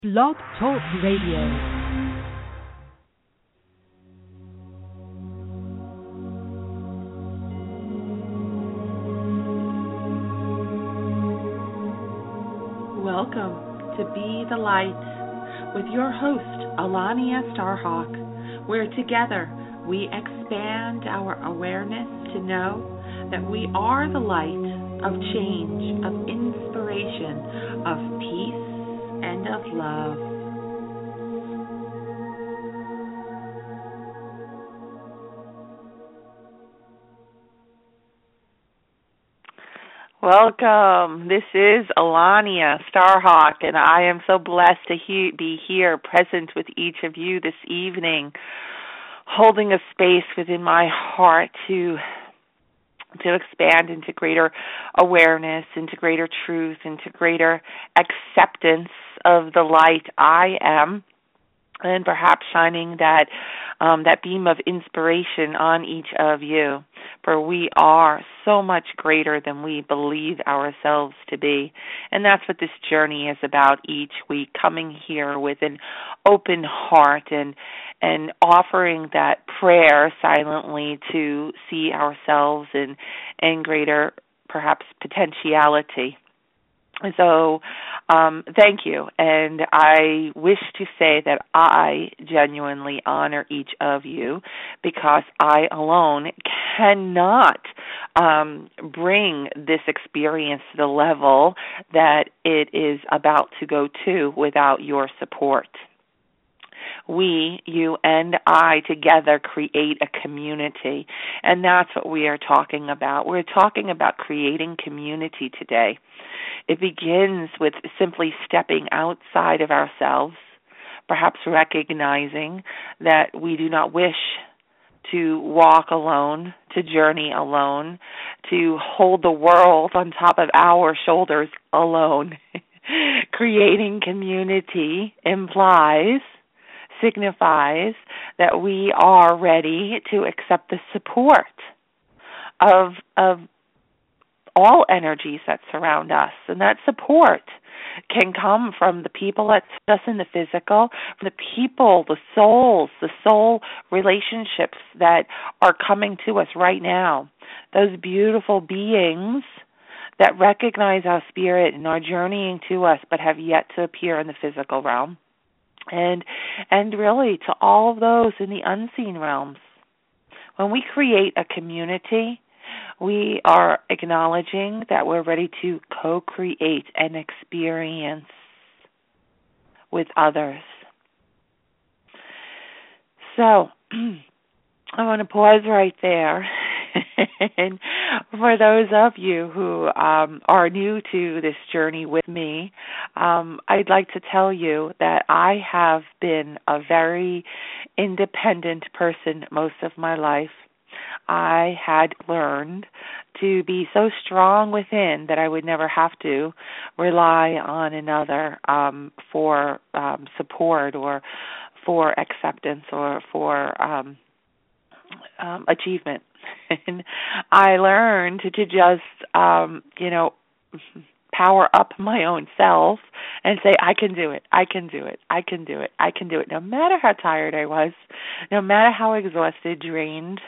Blog Talk Radio. Welcome to Be the Light with your host, Alania Starhawk, where together we expand our awareness to know that we are the light of change, of inspiration, of peace, and of love. Welcome. This is Alania Starhawk, and I am so blessed to be here present with each of you this evening, holding a space within my heart to expand into greater awareness, into greater truth, into greater acceptance of the light I am, and perhaps shining that beam of inspiration on each of you. For we are so much greater than we believe ourselves to be. And that's what this journey is about each week, coming here with an open heart and offering that prayer silently to see ourselves in greater, perhaps, potentiality. So thank you, and I wish to say that I genuinely honor each of you because I alone cannot bring this experience to the level that it is about to go to without your support. We, you, and I together create a community, and that's what we are talking about. We're talking about creating community today. It begins with simply stepping outside of ourselves, perhaps recognizing that we do not wish to walk alone, to journey alone, to hold the world on top of our shoulders alone. Creating community signifies that we are ready to accept the support of all energies that surround us. And that support can come from the people that sit us in the physical, from the people, the souls, the soul relationships that are coming to us right now. Those beautiful beings that recognize our spirit and are journeying to us but have yet to appear in the physical realm. And really to all of those in the unseen realms. When we create a community, we are acknowledging that we're ready to co-create an experience with others. So, I want to pause right there. And for those of you who are new to this journey with me, I'd like to tell you that I have been a very independent person most of my life. I had learned to be so strong within that I would never have to rely on another for support or for acceptance or for achievement. And I learned to just, power up my own self and say, I can do it, I can do it, I can do it, I can do it. No matter how tired I was, no matter how exhausted, drained,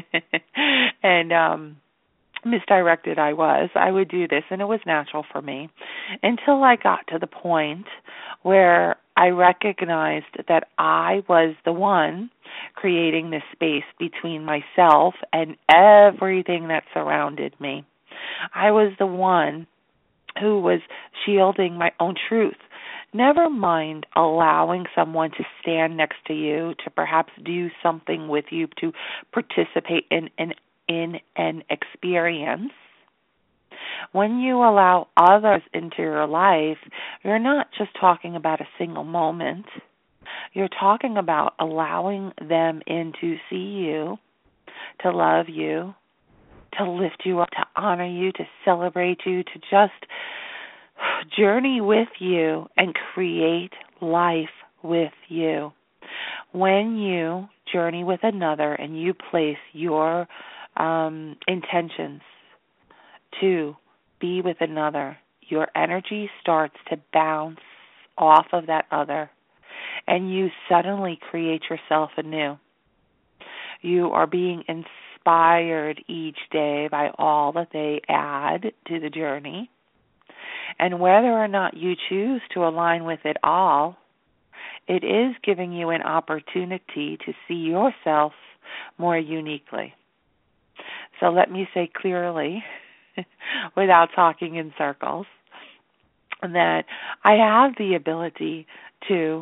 and misdirected I was, I would do this, and it was natural for me until I got to the point where I recognized that I was the one creating this space between myself and everything that surrounded me. I was the one who was shielding my own truth. Never mind allowing someone to stand next to you, to perhaps do something with you, to participate in an experience. When you allow others into your life, you're not just talking about a single moment. You're talking about allowing them in to see you, to love you, to lift you up, to honor you, to celebrate you, to just journey with you and create life with you. When you journey with another and you place your intentions to be with another, your energy starts to bounce off of that other, and you suddenly create yourself anew. You are being inspired each day by all that they add to the journey. And whether or not you choose to align with it all, it is giving you an opportunity to see yourself more uniquely. So let me say clearly, without talking in circles, that I have the ability to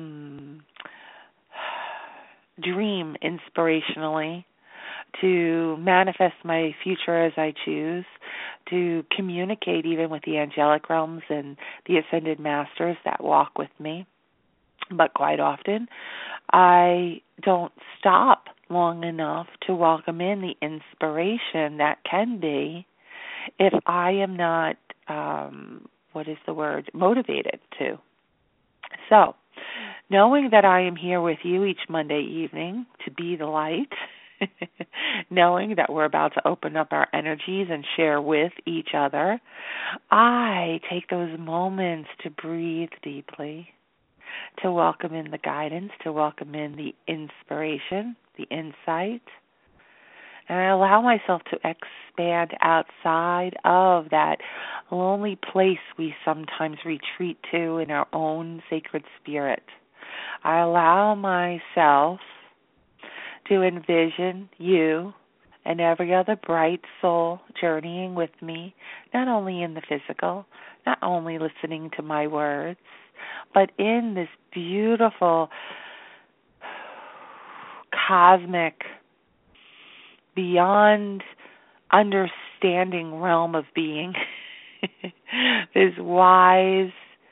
dream inspirationally, to manifest my future as I choose, to communicate even with the angelic realms and the ascended masters that walk with me. But quite often, I don't stop long enough to welcome in the inspiration that can be if I am not, motivated to. So, knowing that I am here with you each Monday evening to be the light, knowing that we're about to open up our energies and share with each other, I take those moments to breathe deeply, to welcome in the guidance, to welcome in the inspiration, the insight, and I allow myself to expand outside of that lonely place we sometimes retreat to in our own sacred spirit. I allow myself to envision you and every other bright soul journeying with me, not only in the physical, not only listening to my words, but in this beautiful, cosmic, beyond understanding realm of being, this wise,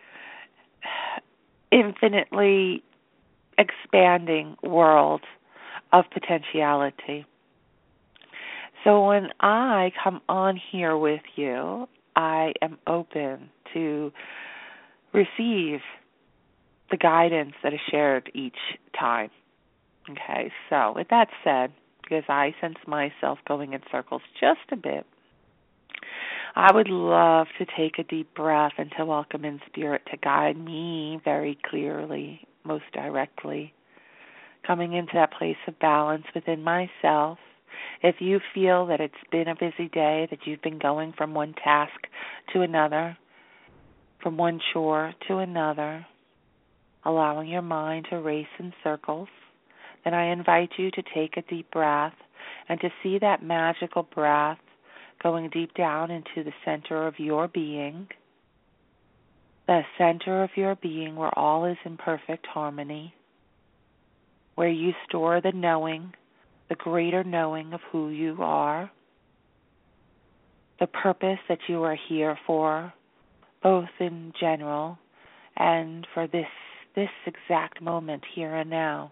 infinitely expanding world of potentiality. So when I come on here with you, I am open to receive the guidance that is shared each time. Okay, so with that said, because I sense myself going in circles just a bit, I would love to take a deep breath and to welcome in spirit to guide me very clearly, most directly, coming into that place of balance within myself. If you feel that it's been a busy day, that you've been going from one task to another, from one chore to another, allowing your mind to race in circles, then I invite you to take a deep breath and to see that magical breath going deep down into the center of your being, the center of your being where all is in perfect harmony, where you store the knowing, the greater knowing of who you are, the purpose that you are here for, both in general and for this exact moment here and now.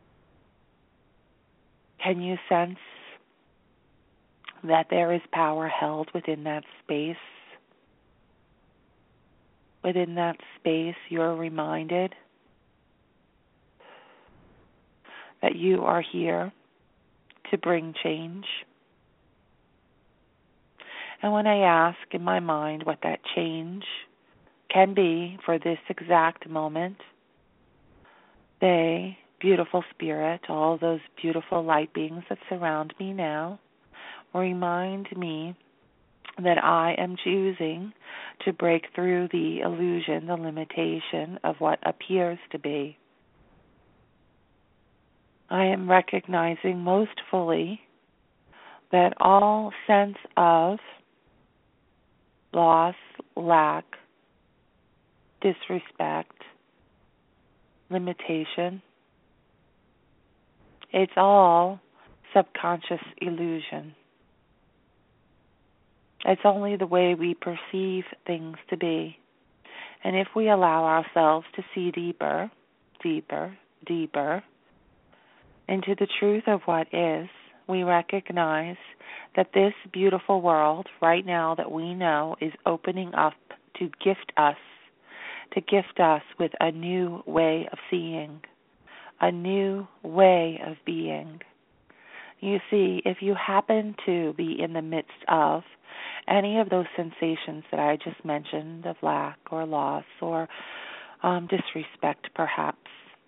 Can you sense that there is power held within that space? Within that space, you're reminded that you are here to bring change. And when I ask in my mind what that change can be for this exact moment, they, beautiful spirit, all those beautiful light beings that surround me now, remind me that I am choosing to break through the illusion, the limitation of what appears to be. I am recognizing most fully that all sense of loss, lack, disrespect, limitation, it's all subconscious illusion. It's only the way we perceive things to be. And if we allow ourselves to see deeper, deeper, deeper into the truth of what is, we recognize that this beautiful world right now that we know is opening up to gift us with a new way of seeing, a new way of being. You see, if you happen to be in the midst of any of those sensations that I just mentioned of lack or loss or disrespect, perhaps.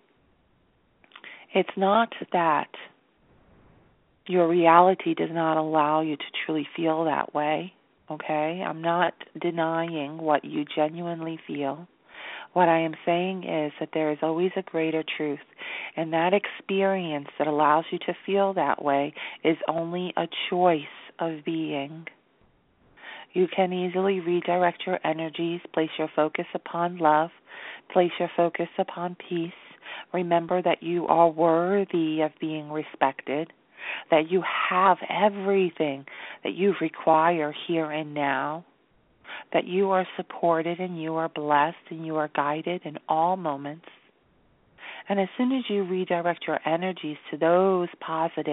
It's not that your reality does not allow you to truly feel that way, okay? I'm not denying what you genuinely feel. What I am saying is that there is always a greater truth, and that experience that allows you to feel that way is only a choice of being. You can easily redirect your energies, place your focus upon love, place your focus upon peace. Remember that you are worthy of being respected, that you have everything that you require here and now, that you are supported and you are blessed and you are guided in all moments. And as soon as you redirect your energies to those positive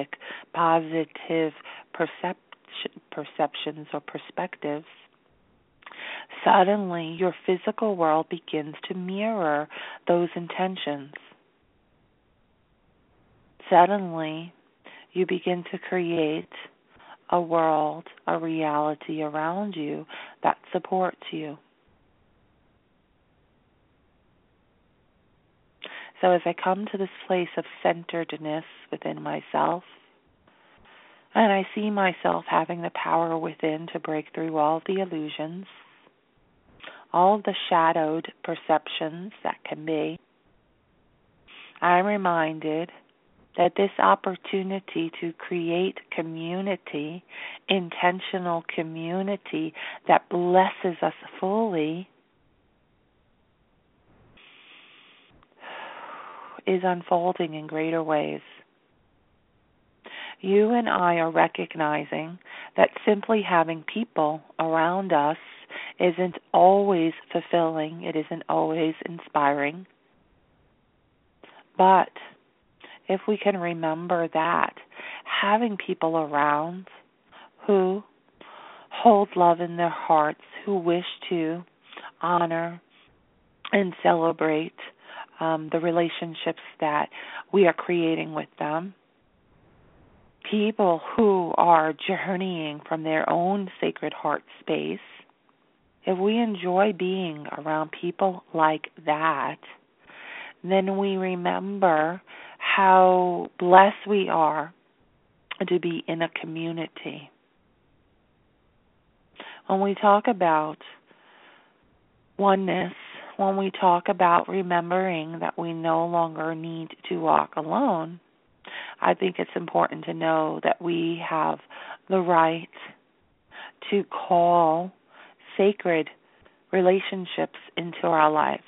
perceptions or perspectives, suddenly your physical world begins to mirror those intentions. Suddenly you begin to create a world, a reality around you that supports you. So as I come to this place of centeredness within myself, and I see myself having the power within to break through all the illusions, all of the shadowed perceptions that can be, I'm reminded that this opportunity to create community, intentional community that blesses us fully, is unfolding in greater ways. You and I are recognizing that simply having people around us isn't always fulfilling, it isn't always inspiring. But if we can remember that having people around who hold love in their hearts, who wish to honor and celebrate the relationships that we are creating with them, people who are journeying from their own sacred heart space, if we enjoy being around people like that, then we remember how blessed we are to be in a community. When we talk about oneness, when we talk about remembering that we no longer need to walk alone, I think it's important to know that we have the right to call sacred relationships into our lives.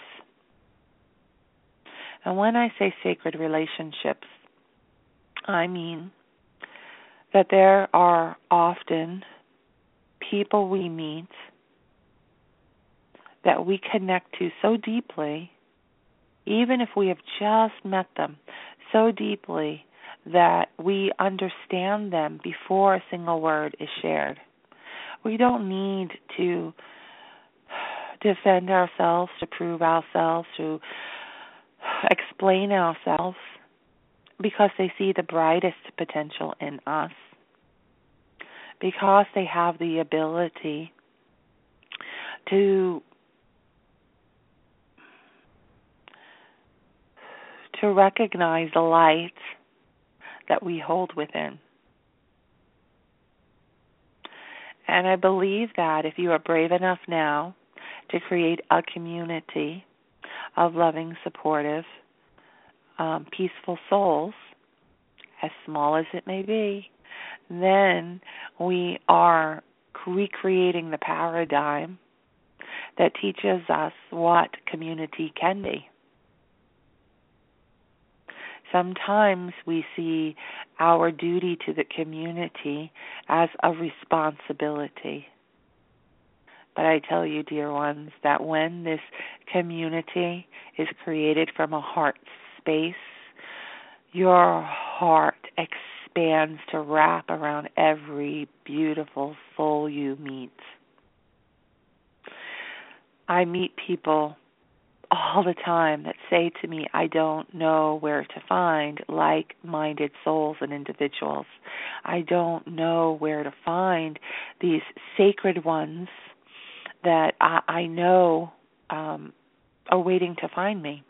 And when I say sacred relationships, I mean that there are often people we meet that we connect to so deeply, even if we have just met them, so deeply that we understand them before a single word is shared. We don't need to defend ourselves, to prove ourselves, to explain ourselves, because they see the brightest potential in us, because they have the ability to recognize the light that we hold within. And I believe that if you are brave enough now to create a community of loving, supportive, peaceful souls, as small as it may be, then we are recreating the paradigm that teaches us what community can be. Sometimes we see our duty to the community as a responsibility. But I tell you, dear ones, that when this community is created from a heart space, your heart expands to wrap around every beautiful soul you meet. I meet people all the time that say to me, I don't know where to find like-minded souls and individuals. I don't know where to find these sacred ones that I know are waiting to find me.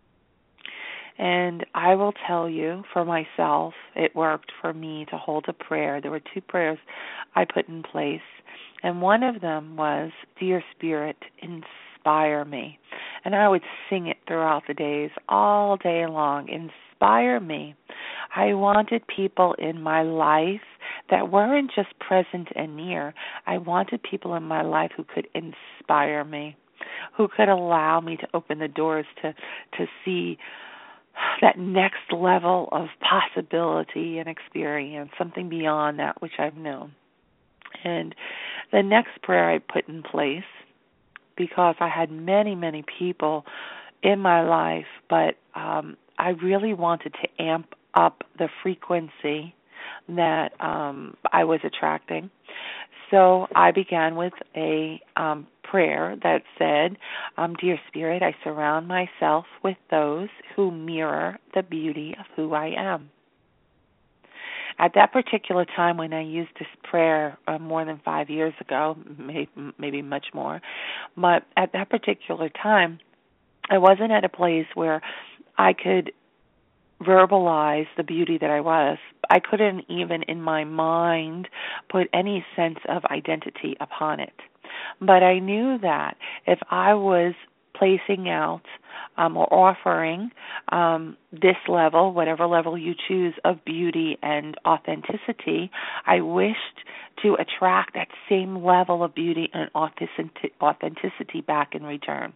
And I will tell you, for myself, it worked for me to hold a prayer. There were 2 prayers I put in place, and one of them was, Dear Spirit, inspire me. And I would sing it throughout the days, all day long. Inspire me. I wanted people in my life that weren't just present and near. I wanted people in my life who could inspire me, who could allow me to open the doors to see that next level of possibility and experience, something beyond that which I've known. And the next prayer I put in place, because I had many, many people in my life, but I really wanted to amp up the frequency that I was attracting. So I began with a prayer that said, Dear Spirit, I surround myself with those who mirror the beauty of who I am. At that particular time when I used this prayer more than 5 years ago, maybe much more, but at that particular time, I wasn't at a place where I could verbalize the beauty that I was. I couldn't even in my mind put any sense of identity upon it. But I knew that if I was placing out or offering this level, whatever level you choose, of beauty and authenticity, I wished to attract that same level of beauty and authenticity back in return.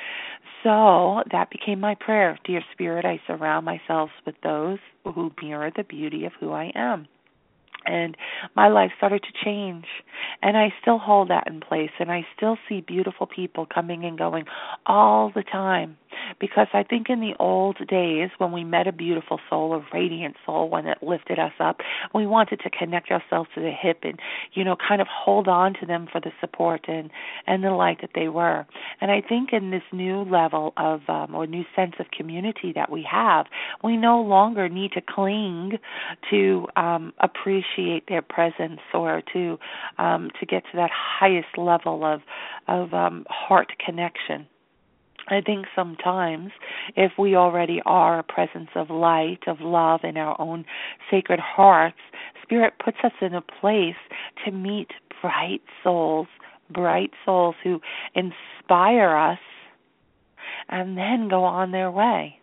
So that became my prayer. Dear Spirit, I surround myself with those who mirror the beauty of who I am. And my life started to change. And I still hold that in place. And I still see beautiful people coming and going all the time. Because I think in the old days when we met a beautiful soul, a radiant soul, one that lifted us up, we wanted to connect ourselves to the hip and, kind of hold on to them for the support and the light that they were. And I think in this new level of, or new sense of community that we have, we no longer need to cling to appreciate their presence or to get to that highest level of heart connection. I think sometimes if we already are a presence of light, of love in our own sacred hearts, Spirit puts us in a place to meet bright souls who inspire us and then go on their way.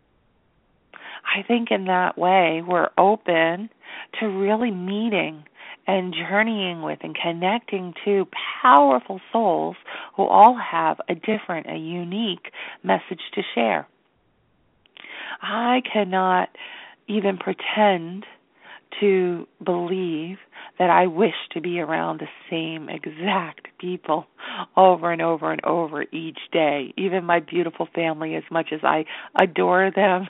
I think in that way we're open to really meeting and journeying with and connecting to powerful souls who all have a different, a unique message to share. I cannot even pretend to believe that I wish to be around the same exact people over and over and over each day. Even my beautiful family, as much as I adore them,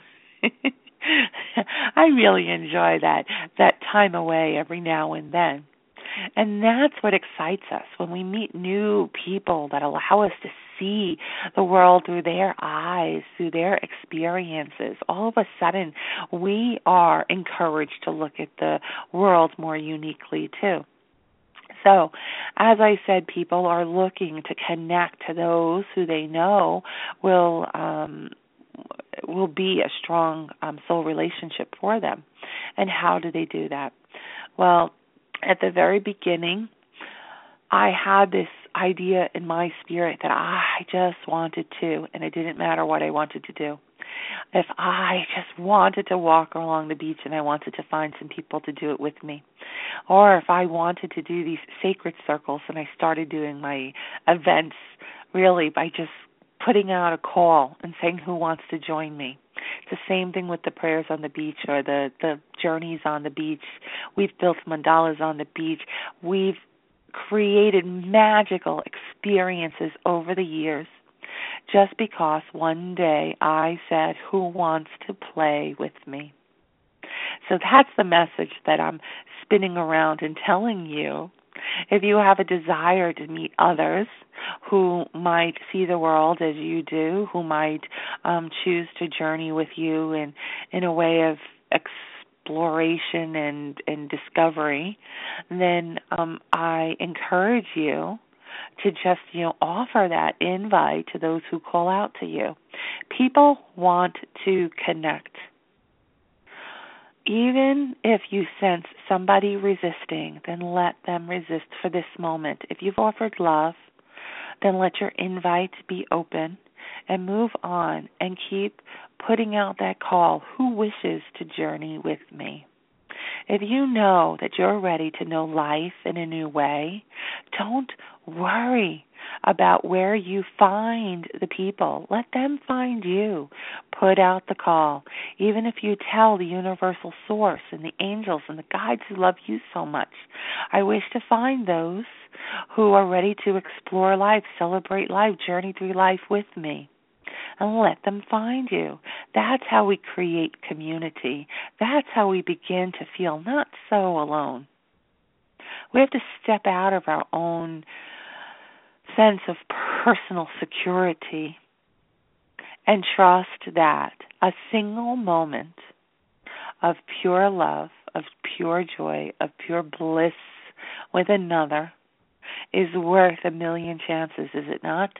I really enjoy that time away every now and then. And that's what excites us, when we meet new people that allow us to see the world through their eyes, through their experiences. All of a sudden, we are encouraged to look at the world more uniquely too. So, as I said, people are looking to connect to those who they know will be a strong soul relationship for them. And how do they do that? Well, at the very beginning, I had this idea in my spirit that I just wanted to, and it didn't matter what I wanted to do. If I just wanted to walk along the beach and I wanted to find some people to do it with me, or if I wanted to do these sacred circles, and I started doing my events really by just putting out a call and saying who wants to join me. It's the same thing with the prayers on the beach or the journeys on the beach. We've built mandalas on the beach. We've created magical experiences over the years just because one day I said, who wants to play with me? So that's the message that I'm spinning around and telling you. If you have a desire to meet others who might see the world as you do, who might choose to journey with you in a way of exploration and discovery, then I encourage you to just, offer that invite to those who call out to you. People want to connect. Even if you sense somebody resisting, then let them resist for this moment. If you've offered love, then let your invite be open and move on and keep putting out that call. Who wishes to journey with me? If you know that you're ready to know life in a new way, don't worry about where you find the people. Let them find you. Put out the call. Even if you tell the universal source and the angels and the guides who love you so much, I wish to find those who are ready to explore life, celebrate life, journey through life with me. And let them find you. That's how we create community. That's how we begin to feel not so alone. We have to step out of our own sense of personal security and trust that a single moment of pure love, of pure joy, of pure bliss with another is worth a million chances, is it not?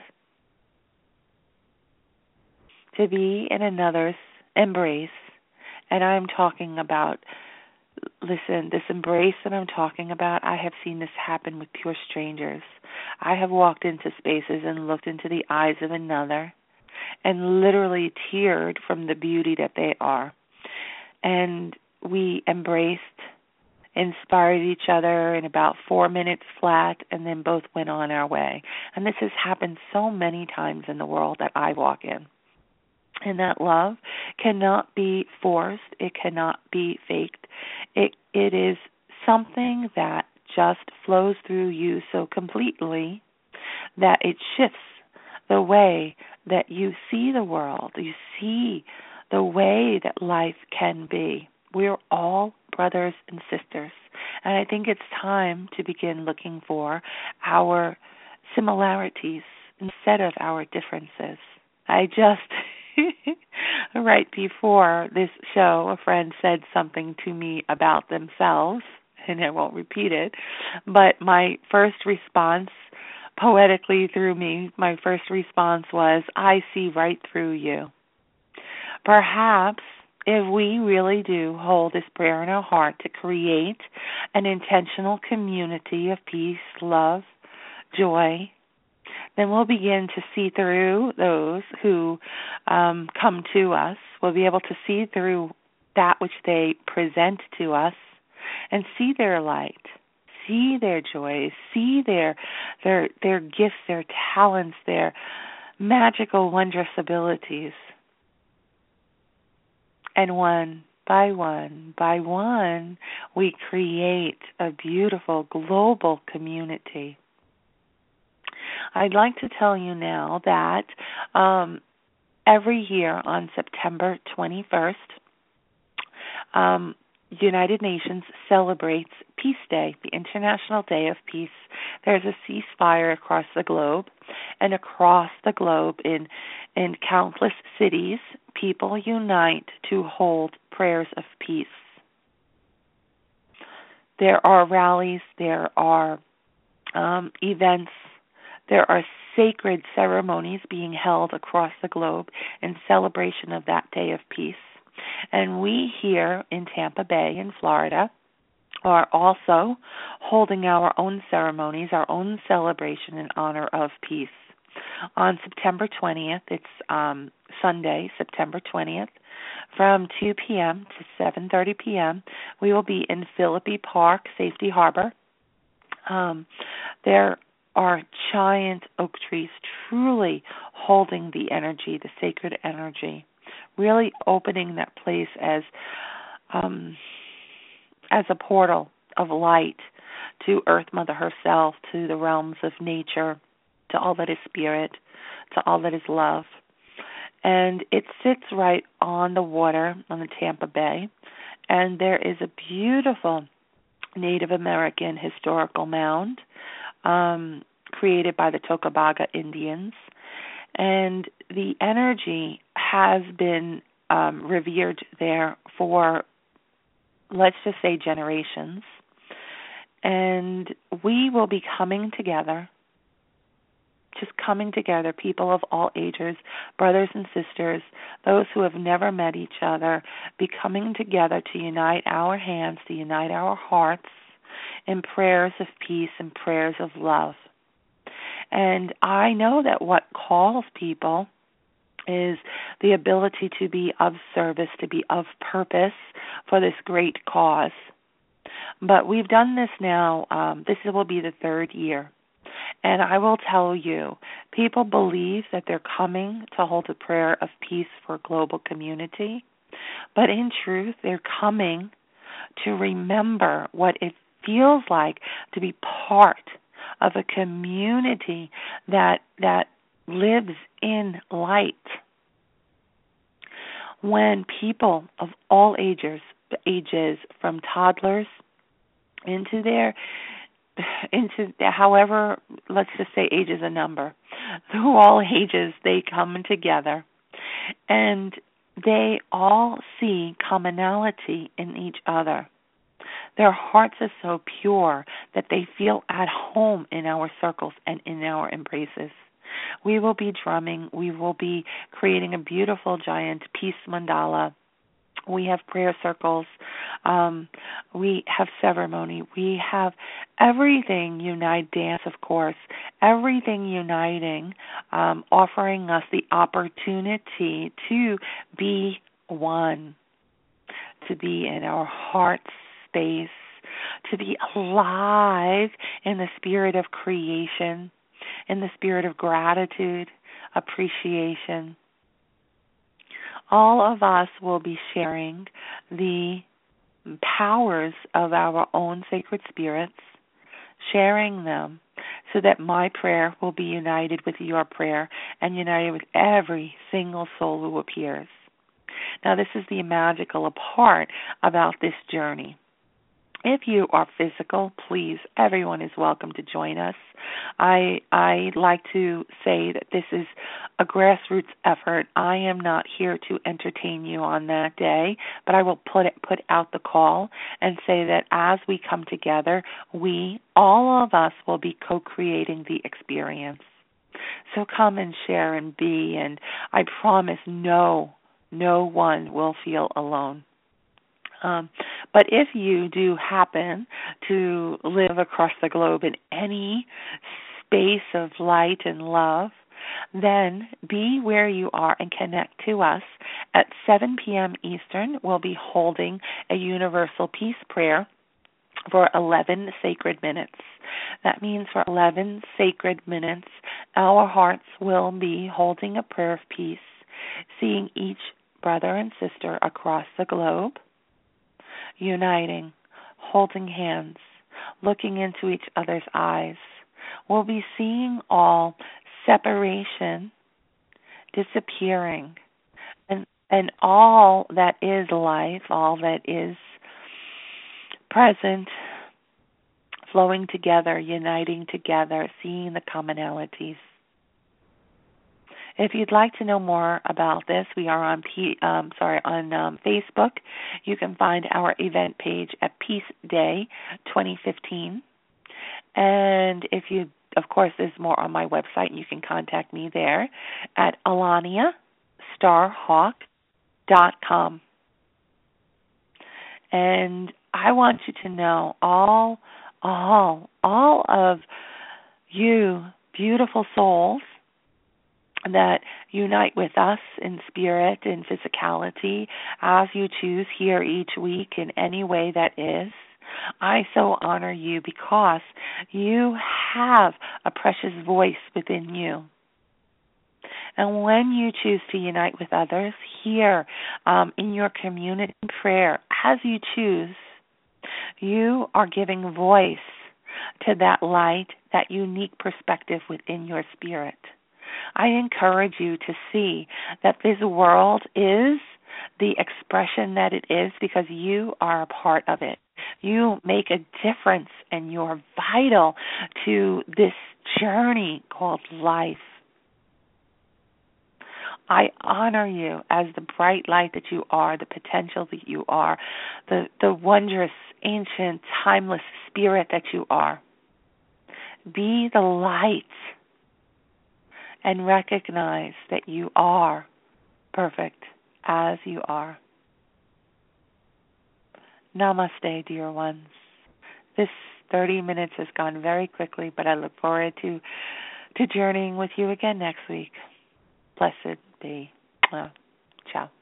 To be in another's embrace, and I'm talking about, listen, this embrace that I'm talking about, I have seen this happen with pure strangers. I have walked into spaces and looked into the eyes of another and literally teared from the beauty that they are. And we embraced, inspired each other in about 4 minutes flat, and then both went on our way. And this has happened so many times in the world that I walk in. And that love cannot be forced. It cannot be faked. It is something that just flows through you so completely that it shifts the way that you see the world. You see the way that life can be. We're all brothers and sisters. And I think it's time to begin looking for our similarities instead of our differences. I just... right before this show, a friend said something to me about themselves, and I won't repeat it, but my first response, poetically through me, my first response was, I see right through you. Perhaps if we really do hold this prayer in our heart to create an intentional community of peace, love, joy, then we'll begin to see through those who come to us. We'll be able to see through that which they present to us and see their light, see their joys, see their gifts, their talents, their magical, wondrous abilities. And one by one, we create a beautiful global community. I'd like to tell you now that every year on September 21st, United Nations celebrates Peace Day, the International Day of Peace. There's a ceasefire across the globe, and across the globe in countless cities, people unite to hold prayers of peace. There are rallies, there are events, there are sacred ceremonies being held across the globe in celebration of that day of peace. And we here in Tampa Bay in Florida are also holding our own ceremonies, our own celebration in honor of peace. On September 20th, it's Sunday, September 20th, from 2 p.m. to 7:30 p.m., we will be in Philippi Park, Safety Harbor. There are giant oak trees truly holding the energy, the sacred energy, really opening that place as a portal of light to Earth Mother herself, to the realms of nature, to all that is spirit, to all that is love. And it sits right on the water, on the Tampa Bay, and there is a beautiful Native American historical mound created by the Tocobaga Indians. And the energy has been revered there for, let's just say, generations. And we will be coming together just coming together, people of all ages, brothers and sisters, those who have never met each other, be coming together to unite our hands, to unite our hearts in prayers of peace and prayers of love. And I know that what calls people is the ability to be of service, to be of purpose for this great cause. But we've done this now, this will be the third year. And I will tell you, people believe that they're coming to hold a prayer of peace for a global community. But in truth, they're coming to remember what it feels like to be part of a community that lives in light. When people of all ages from toddlers into however, let's just say age is a number, through all ages they come together and they all see commonality in each other. Their hearts are so pure that they feel at home in our circles and in our embraces. We will be drumming. We will be creating a beautiful giant peace mandala. We have prayer circles. We have ceremony. We have everything unite, dance, of course, everything uniting, offering us the opportunity to be one, to be in our heart space, to be alive in the spirit of creation, in the spirit of gratitude, appreciation. All of us will be sharing the powers of our own sacred spirits, sharing them so that my prayer will be united with your prayer and united with every single soul who appears. Now, this is the magical part about this journey. If you are physical, please, everyone is welcome to join us. I like to say that this is a grassroots effort. I am not here to entertain you on that day, but I will put out the call and say that as we come together, all of us, will be co-creating the experience. So come and share and be, and I promise no one will feel alone. But if you do happen to live across the globe in any space of light and love, then be where you are and connect to us. At 7 p.m. Eastern, we'll be holding a universal peace prayer for 11 sacred minutes. That means for 11 sacred minutes, our hearts will be holding a prayer of peace, seeing each brother and sister across the globe, uniting, holding hands, looking into each other's eyes. We'll be seeing all separation disappearing, and all that is life, all that is present, flowing together, uniting together, seeing the commonalities. If you'd like to know more about this, we are on Facebook. You can find our event page at Peace Day 2015. And if you, of course, there's more on my website. You can contact me there at AlaniaStarHawk.com. And I want you to know all of you beautiful souls that unite with us in spirit and physicality as you choose here each week in any way that is. I so honor you because you have a precious voice within you. And when you choose to unite with others here in your community prayer, as you choose, you are giving voice to that light, that unique perspective within your spirit. I encourage you to see that this world is the expression that it is because you are a part of it. You make a difference and you're vital to this journey called life. I honor you as the bright light that you are, the potential that you are, the wondrous, ancient, timeless spirit that you are. Be the light and recognize that you are perfect as you are. Namaste, dear ones. This 30 minutes has gone very quickly, but I look forward to journeying with you again next week. Blessed be. Ciao.